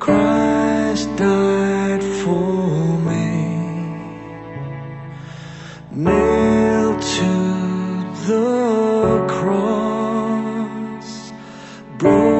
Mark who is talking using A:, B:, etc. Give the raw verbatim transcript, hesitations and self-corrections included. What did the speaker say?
A: Christ died for me, nailed to the cross, broken.